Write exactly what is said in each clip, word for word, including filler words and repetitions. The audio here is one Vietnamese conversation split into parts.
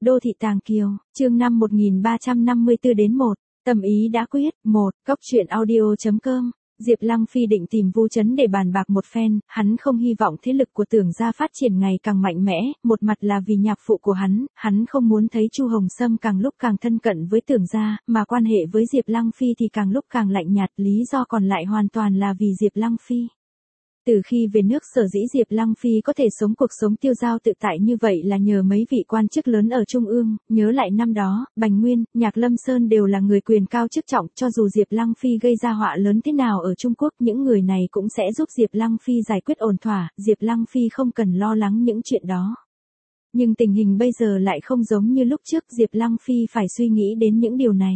Đô thị Tàng Kiều, chương năm một nghìn ba trăm năm mươi tư đến một, tâm ý đã quyết, một, Cốc truyện audio chấm com. Diệp Lăng Phi định tìm Vu Chấn để bàn bạc một phen, hắn không hy vọng thế lực của Tưởng gia phát triển ngày càng mạnh mẽ, một mặt là vì nhạc phụ của hắn, hắn không muốn thấy Chu Hồng Sâm càng lúc càng thân cận với Tưởng gia, mà quan hệ với Diệp Lăng Phi thì càng lúc càng lạnh nhạt, lý do còn lại hoàn toàn là vì Diệp Lăng Phi. Từ khi về nước sở dĩ Diệp Lăng Phi có thể sống cuộc sống tiêu dao tự tại như vậy là nhờ mấy vị quan chức lớn ở Trung ương, nhớ lại năm đó, Bành Nguyên, Nhạc Lâm Sơn đều là người quyền cao chức trọng, cho dù Diệp Lăng Phi gây ra họa lớn thế nào ở Trung Quốc, những người này cũng sẽ giúp Diệp Lăng Phi giải quyết ổn thỏa, Diệp Lăng Phi không cần lo lắng những chuyện đó. Nhưng tình hình bây giờ lại không giống như lúc trước, Diệp Lăng Phi phải suy nghĩ đến những điều này.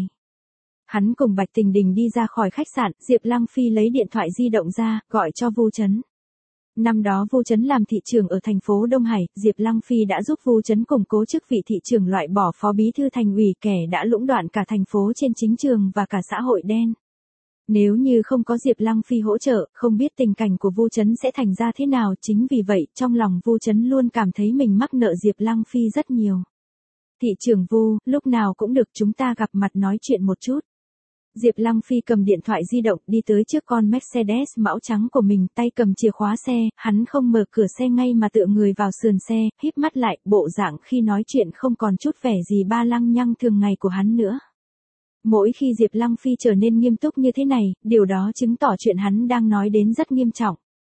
Hắn cùng Bạch Tình Đình đi ra khỏi khách sạn, Diệp Lăng Phi lấy điện thoại di động ra, gọi cho Vu Chấn. Năm đó Vu Chấn làm thị trưởng ở thành phố Đông Hải, Diệp Lăng Phi đã giúp Vu Chấn củng cố chức vị thị trưởng, loại bỏ phó bí thư thành ủy kẻ đã lũng đoạn cả thành phố trên chính trường và cả xã hội đen. Nếu như không có Diệp Lăng Phi hỗ trợ, không biết tình cảnh của Vu Chấn sẽ thành ra thế nào, chính vì vậy, trong lòng Vu Chấn luôn cảm thấy mình mắc nợ Diệp Lăng Phi rất nhiều. Thị trưởng Vu, lúc nào cũng được, chúng ta gặp mặt nói chuyện một chút. Diệp Lăng Phi cầm điện thoại di động đi tới trước con Mercedes mão trắng của mình, tay cầm chìa khóa xe, hắn không mở cửa xe ngay mà tựa người vào sườn xe, híp mắt lại, bộ dạng khi nói chuyện không còn chút vẻ gì ba lăng nhăng thường ngày của hắn nữa. Mỗi khi Diệp Lăng Phi trở nên nghiêm túc như thế này, điều đó chứng tỏ chuyện hắn đang nói đến rất nghiêm trọng.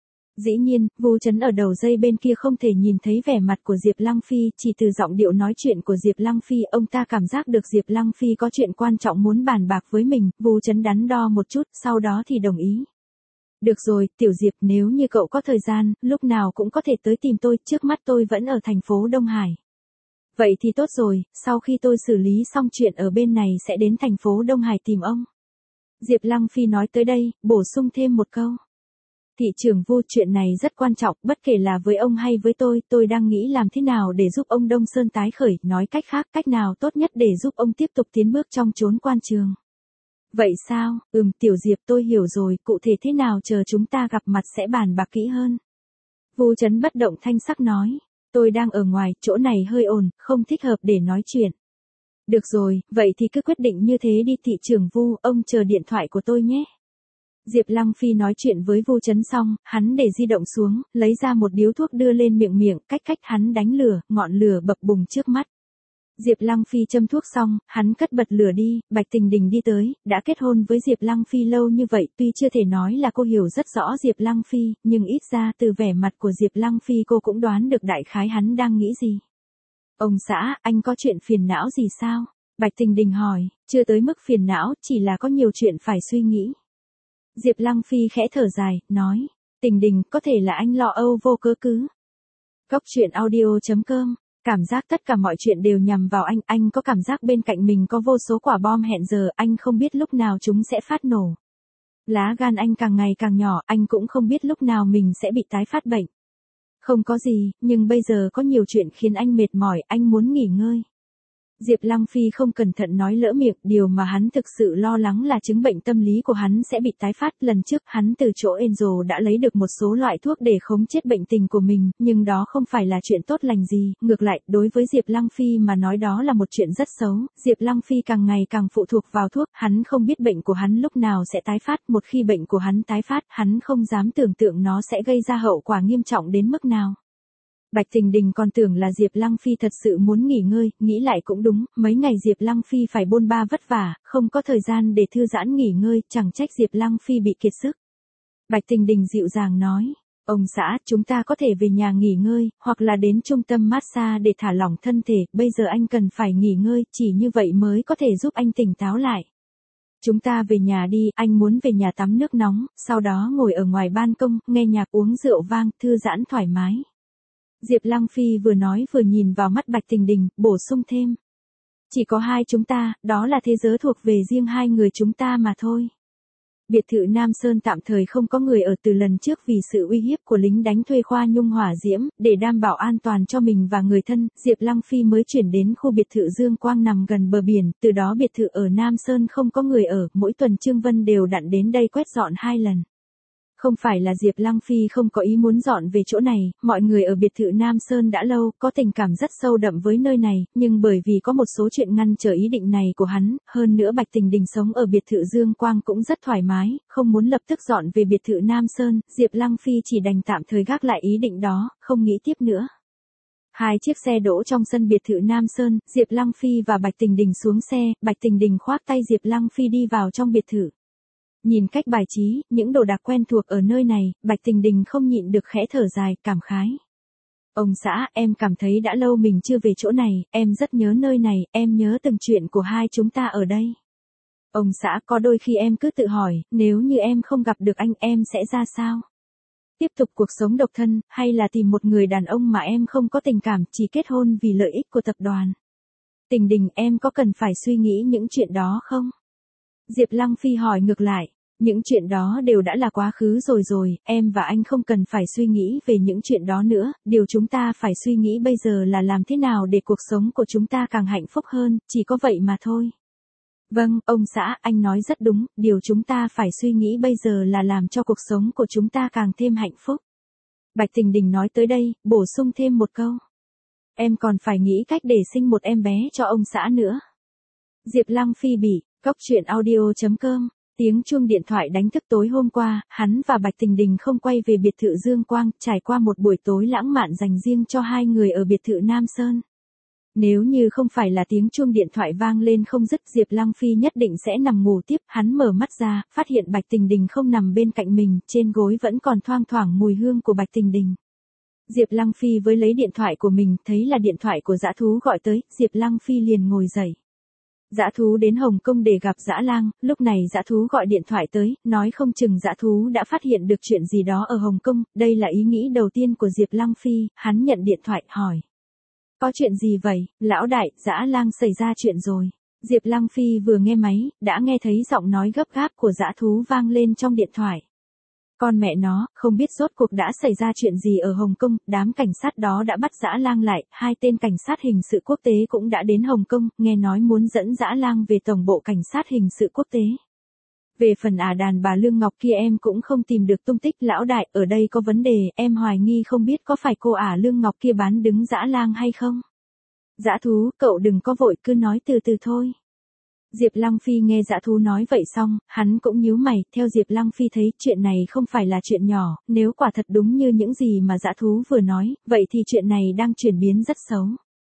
Dĩ nhiên, Vu Chấn ở đầu dây bên kia không thể nhìn thấy vẻ mặt của Diệp Lăng Phi, chỉ từ giọng điệu nói chuyện của Diệp Lăng Phi, ông ta cảm giác được Diệp Lăng Phi có chuyện quan trọng muốn bàn bạc với mình, Vu Chấn đắn đo một chút, sau đó thì đồng ý. Được rồi, Tiểu Diệp, nếu như cậu có thời gian, lúc nào cũng có thể tới tìm tôi, trước mắt tôi vẫn ở thành phố Đông Hải. Vậy thì tốt rồi, sau khi tôi xử lý xong chuyện ở bên này sẽ đến thành phố Đông Hải tìm ông. Diệp Lăng Phi nói tới đây, bổ sung thêm một câu. Thị trưởng Vu, chuyện này rất quan trọng, bất kể là với ông hay với tôi, tôi đang nghĩ làm thế nào để giúp ông Đông Sơn tái khởi, nói cách khác, cách nào tốt nhất để giúp ông tiếp tục tiến bước trong chốn quan trường. Vậy sao, ừm, Tiểu Diệp, tôi hiểu rồi, cụ thể thế nào chờ chúng ta gặp mặt sẽ bàn bạc kỹ hơn. Vu Chấn bất động thanh sắc nói, tôi đang ở ngoài, chỗ này hơi ồn, không thích hợp để nói chuyện. Được rồi, vậy thì cứ quyết định như thế đi, thị trưởng Vu, ông chờ điện thoại của tôi nhé. Diệp Lăng Phi nói chuyện với Vu Chấn xong, hắn để di động xuống, lấy ra một điếu thuốc đưa lên miệng miệng, cách cách hắn đánh lửa, ngọn lửa bập bùng trước mắt. Diệp Lăng Phi châm thuốc xong, hắn cất bật lửa đi, Bạch Tình Đình đi tới, đã kết hôn với Diệp Lăng Phi lâu như vậy, tuy chưa thể nói là cô hiểu rất rõ Diệp Lăng Phi, nhưng ít ra từ vẻ mặt của Diệp Lăng Phi cô cũng đoán được đại khái hắn đang nghĩ gì. Ông xã, anh có chuyện phiền não gì sao? Bạch Tình Đình hỏi, chưa tới mức phiền não, chỉ là có nhiều chuyện phải suy nghĩ. Diệp Lăng Phi khẽ thở dài, nói, Tình Đình, có thể là anh lo âu vô cớ cứ. Cốc truyện audio chấm com, cảm giác tất cả mọi chuyện đều nhằm vào anh, anh có cảm giác bên cạnh mình có vô số quả bom hẹn giờ, anh không biết lúc nào chúng sẽ phát nổ. Lá gan anh càng ngày càng nhỏ, anh cũng không biết lúc nào mình sẽ bị tái phát bệnh. Không có gì, nhưng bây giờ có nhiều chuyện khiến anh mệt mỏi, anh muốn nghỉ ngơi. Diệp Lăng Phi không cẩn thận nói lỡ miệng, điều mà hắn thực sự lo lắng là chứng bệnh tâm lý của hắn sẽ bị tái phát. Lần trước, hắn từ chỗ Angel đã lấy được một số loại thuốc để khống chế bệnh tình của mình, nhưng đó không phải là chuyện tốt lành gì, ngược lại, đối với Diệp Lăng Phi mà nói đó là một chuyện rất xấu. Diệp Lăng Phi càng ngày càng phụ thuộc vào thuốc, hắn không biết bệnh của hắn lúc nào sẽ tái phát, một khi bệnh của hắn tái phát, hắn không dám tưởng tượng nó sẽ gây ra hậu quả nghiêm trọng đến mức nào. Bạch Tình Đình còn tưởng là Diệp Lăng Phi thật sự muốn nghỉ ngơi, nghĩ lại cũng đúng, mấy ngày Diệp Lăng Phi phải bôn ba vất vả, không có thời gian để thư giãn nghỉ ngơi, chẳng trách Diệp Lăng Phi bị kiệt sức. Bạch Tình Đình dịu dàng nói, ông xã, chúng ta có thể về nhà nghỉ ngơi, hoặc là đến trung tâm massage để thả lỏng thân thể, bây giờ anh cần phải nghỉ ngơi, chỉ như vậy mới có thể giúp anh tỉnh táo lại. Chúng ta về nhà đi, anh muốn về nhà tắm nước nóng, sau đó ngồi ở ngoài ban công, nghe nhạc uống rượu vang, thư giãn thoải mái. Diệp Lăng Phi vừa nói vừa nhìn vào mắt Bạch Tình Đình, bổ sung thêm. Chỉ có hai chúng ta, đó là thế giới thuộc về riêng hai người chúng ta mà thôi. Biệt thự Nam Sơn tạm thời không có người ở từ lần trước vì sự uy hiếp của lính đánh thuê Khoa Nhung hỏa diễm, để đảm bảo an toàn cho mình và người thân, Diệp Lăng Phi mới chuyển đến khu biệt thự Dương Quang nằm gần bờ biển, từ đó biệt thự ở Nam Sơn không có người ở, mỗi tuần Trương Vân đều đặn đến đây quét dọn hai lần. Không phải là Diệp Lăng Phi không có ý muốn dọn về chỗ này, mọi người ở biệt thự Nam Sơn đã lâu, có tình cảm rất sâu đậm với nơi này, nhưng bởi vì có một số chuyện ngăn trở ý định này của hắn, hơn nữa Bạch Tình Đình sống ở biệt thự Dương Quang cũng rất thoải mái, không muốn lập tức dọn về biệt thự Nam Sơn, Diệp Lăng Phi chỉ đành tạm thời gác lại ý định đó, không nghĩ tiếp nữa. Hai chiếc xe đỗ trong sân biệt thự Nam Sơn, Diệp Lăng Phi và Bạch Tình Đình xuống xe, Bạch Tình Đình khoác tay Diệp Lăng Phi đi vào trong biệt thự. Nhìn cách bài trí, những đồ đạc quen thuộc ở nơi này, Bạch Tình Đình không nhịn được khẽ thở dài, cảm khái. Ông xã, em cảm thấy đã lâu mình chưa về chỗ này, em rất nhớ nơi này, em nhớ từng chuyện của hai chúng ta ở đây. Ông xã, có đôi khi em cứ tự hỏi, nếu như em không gặp được anh em sẽ ra sao? Tiếp tục cuộc sống độc thân, hay là tìm một người đàn ông mà em không có tình cảm, chỉ kết hôn vì lợi ích của tập đoàn? Tình Đình, em có cần phải suy nghĩ những chuyện đó không? Diệp Lăng Phi hỏi ngược lại, những chuyện đó đều đã là quá khứ rồi rồi, em và anh không cần phải suy nghĩ về những chuyện đó nữa, điều chúng ta phải suy nghĩ bây giờ là làm thế nào để cuộc sống của chúng ta càng hạnh phúc hơn, chỉ có vậy mà thôi. Vâng, ông xã, anh nói rất đúng, điều chúng ta phải suy nghĩ bây giờ là làm cho cuộc sống của chúng ta càng thêm hạnh phúc. Bạch Tình Đình nói tới đây, bổ sung thêm một câu. Em còn phải nghĩ cách để sinh một em bé cho ông xã nữa. Diệp Lăng Phi bị, cốc truyện audio chấm com, tiếng chuông điện thoại đánh thức tối hôm qua, hắn và Bạch Tình Đình không quay về biệt thự Dương Quang, trải qua một buổi tối lãng mạn dành riêng cho hai người ở biệt thự Nam Sơn. Nếu như không phải là tiếng chuông điện thoại vang lên không dứt, Diệp Lăng Phi nhất định sẽ nằm ngủ tiếp, hắn mở mắt ra, phát hiện Bạch Tình Đình không nằm bên cạnh mình, trên gối vẫn còn thoang thoảng mùi hương của Bạch Tình Đình. Diệp Lăng Phi với lấy điện thoại của mình, thấy là điện thoại của Dã Thú gọi tới, Diệp Lăng Phi liền ngồi dậy. Dã Thú đến Hồng Kông để gặp Dã Lang, lúc này Dã Thú gọi điện thoại tới, nói không chừng Dã Thú đã phát hiện được chuyện gì đó ở Hồng Kông, đây là ý nghĩ đầu tiên của Diệp Lăng Phi, hắn nhận điện thoại, hỏi. Có chuyện gì vậy, lão đại, Dã Lang xảy ra chuyện rồi. Diệp Lăng Phi vừa nghe máy, đã nghe thấy giọng nói gấp gáp của Dã Thú vang lên trong điện thoại. Con mẹ nó, không biết rốt cuộc đã xảy ra chuyện gì ở Hồng Kông, đám cảnh sát đó đã bắt Dã Lang lại, hai tên cảnh sát hình sự quốc tế cũng đã đến Hồng Kông, nghe nói muốn dẫn Dã Lang về tổng bộ cảnh sát hình sự quốc tế. Về phần ả đàn bà Lương Ngọc kia em cũng không tìm được tung tích, lão đại, ở đây có vấn đề, em hoài nghi không biết có phải cô ả Lương Ngọc kia bán đứng Dã Lang hay không. Dã Thú, cậu đừng có vội, cứ nói từ từ thôi. Diệp Lăng Phi nghe Dã Thú nói vậy xong, hắn cũng nhíu mày, theo Diệp Lăng Phi thấy, chuyện này không phải là chuyện nhỏ, nếu quả thật đúng như những gì mà Dã Thú vừa nói, vậy thì chuyện này đang chuyển biến rất xấu.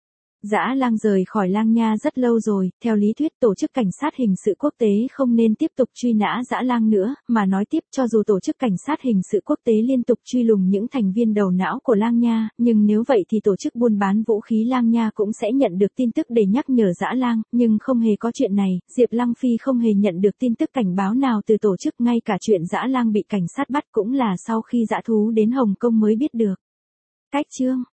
Dã Lang rời khỏi Lang Nha rất lâu rồi, theo lý thuyết tổ chức cảnh sát hình sự quốc tế không nên tiếp tục truy nã Dã Lang nữa, mà nói tiếp cho dù tổ chức cảnh sát hình sự quốc tế liên tục truy lùng những thành viên đầu não của Lang Nha, nhưng nếu vậy thì tổ chức buôn bán vũ khí Lang Nha cũng sẽ nhận được tin tức để nhắc nhở Dã Lang, nhưng không hề có chuyện này, Diệp Lăng Phi không hề nhận được tin tức cảnh báo nào từ tổ chức, ngay cả chuyện Dã Lang bị cảnh sát bắt cũng là sau khi Dã Thú đến Hồng Kông mới biết được. Cách chương